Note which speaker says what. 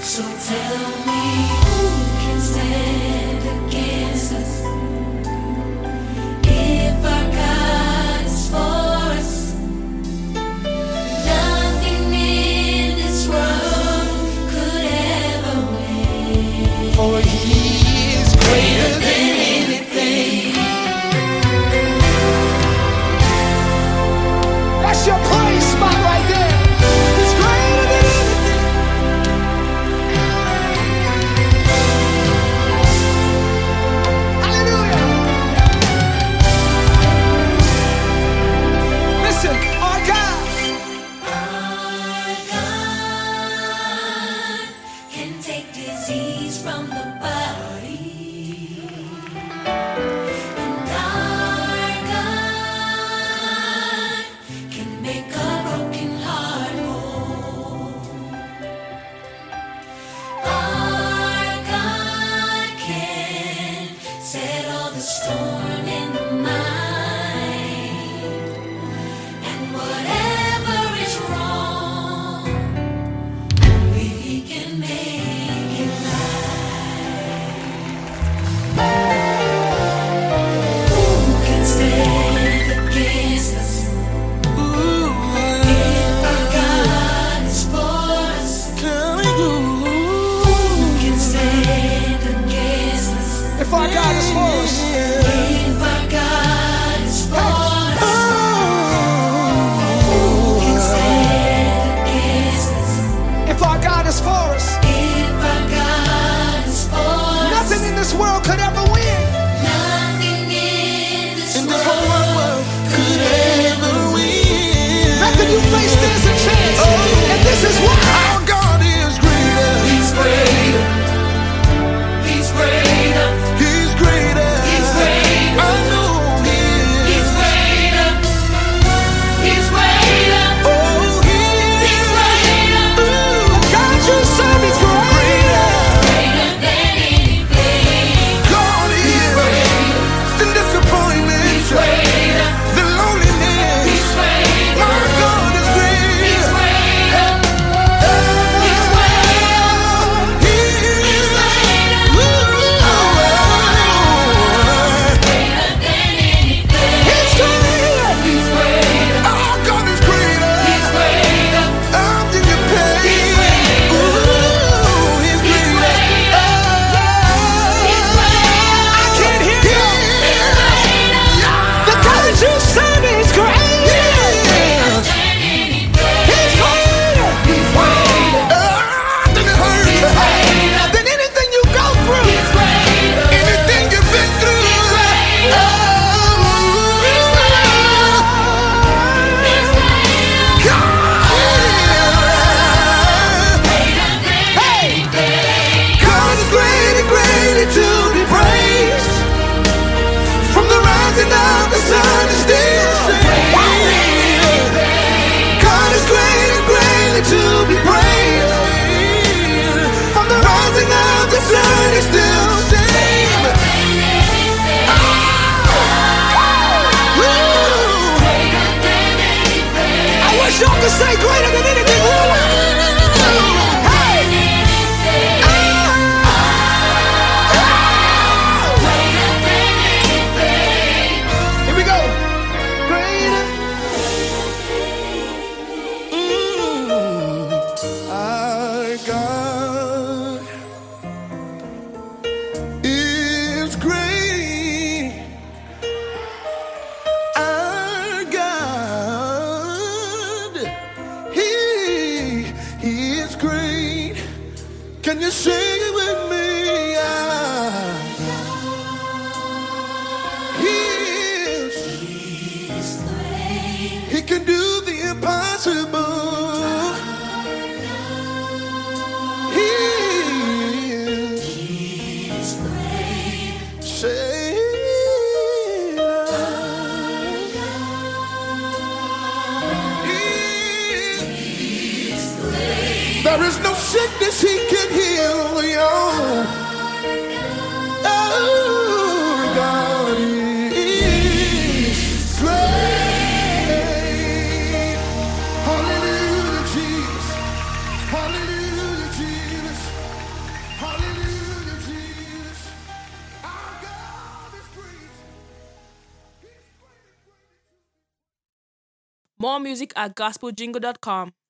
Speaker 1: So tell me who can stand against us if our God is for us? Nothing in this world could ever win.
Speaker 2: For he is greater than anything. That's your praise spot right there. He's greater than anything. Hallelujah. Listen, our God
Speaker 1: Can take disease from the body, and our God can make a broken heart whole. Our God can settle the storm in the mind, and whatever is wrong, we can make it right. Who can stand against us if our God is for us? Who can stand against us
Speaker 2: if our God is for us.
Speaker 1: if our God is for us? Who can stand against us
Speaker 2: If our God is for us,
Speaker 1: if our God is for us?
Speaker 2: nothing in this world could ever win.
Speaker 1: Nothing in this
Speaker 2: In this whole
Speaker 1: world
Speaker 2: world
Speaker 1: could ever win.
Speaker 2: nothing you face stands a chance. And this is why our God is greater.
Speaker 1: He's greater. He's greater.
Speaker 2: He's greater.
Speaker 1: He's greater.
Speaker 2: I know he is.
Speaker 1: He's greater. He's greater.
Speaker 2: Oh, he
Speaker 1: He's
Speaker 2: is.
Speaker 1: greater.
Speaker 2: The God you serve is greater.
Speaker 1: Greater than anything.
Speaker 2: God is the disappointment,
Speaker 1: He's greater.
Speaker 2: the loneliness.
Speaker 1: He's greater.
Speaker 2: My God is greater.
Speaker 1: He's greater. He's greater.
Speaker 2: He
Speaker 1: He's
Speaker 2: is.
Speaker 1: greater. Greater than anything.
Speaker 2: He's greater.
Speaker 1: He's greater.
Speaker 2: Our God is greater.
Speaker 1: He's greater.
Speaker 2: I'll give you praise.
Speaker 1: He's greater.
Speaker 2: Ooh, he's
Speaker 1: He's
Speaker 2: greater.
Speaker 1: He's greater.
Speaker 2: I can't hear you.
Speaker 1: He's greater.
Speaker 2: The God you serve is greater.
Speaker 1: Greater than anything.
Speaker 2: He's greater.
Speaker 1: He's greater.
Speaker 2: Than it hurts.
Speaker 1: He's greater.
Speaker 2: Than anything you go through.
Speaker 1: He's greater.
Speaker 2: Anything you've been through.
Speaker 1: He's greater. He's greater. He's greater.
Speaker 2: God.
Speaker 1: Greater than anything.
Speaker 2: God is greater, greater to be praised. From the rising of the sun to still sing. God is greater, greater to be praised. From the rising of the sun to still sing. I wish y'all could say greater than anything. Hey! Here we go. Greater. Our God is great. Our God, He is great. Can you sing it with me? He is. He can do the impossible. He is. Say, there is no sickness He can heal, y'all. Oh, God is great. Hallelujah, Jesus. Hallelujah, Jesus.
Speaker 3: More music at gospeljingle.com.